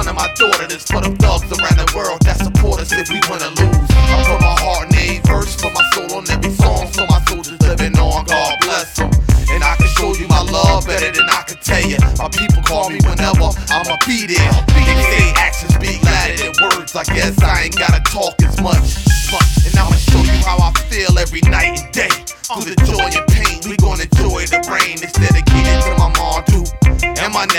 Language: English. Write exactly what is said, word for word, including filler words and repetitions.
son of my daughter. This for them thugs around the world that support us if we win or lose. I put my heart in every verse, put my soul on every song, so my soldiers living on, God bless them. And I can show you my love better than I can tell you. My people call me whenever I'ma be there. They say actions speak louder than words. I guess I ain't gotta talk as much. And I'ma show you how I feel every night and day. Through the joy and pain, we gon' enjoy the rain. It's dedicated to my mom too, and my